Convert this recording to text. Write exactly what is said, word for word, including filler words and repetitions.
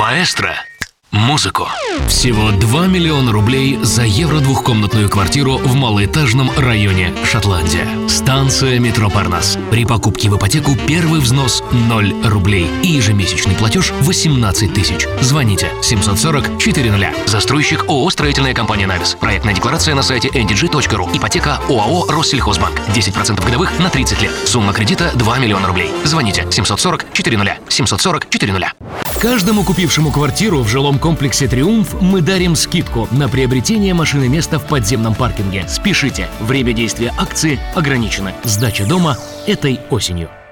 Маэстро. Музыку. Всего два миллиона рублей за евро двухкомнатную квартиру в малоэтажном районе Шотландия. Станция метро Парнас. При покупке в ипотеку первый взнос ноль рублей и ежемесячный платеж восемнадцать тысяч. Звоните семьсот сорок четыреста. Застройщик ООО «Строительная компания Навис». Проектная декларация на сайте эн ди джи точка ру. Ипотека ОАО «Россельхозбанк». десять процентов годовых на тридцать лет. Сумма кредита два миллиона рублей. Звоните семьсот сорок четыреста. семьсот сорок четыреста. Каждому купившему квартиру в жилом комплексе «Триумф» мы дарим скидку на приобретение машины места в подземном паркинге. Спешите, время действия акции ограничено. Сдача дома этой осенью.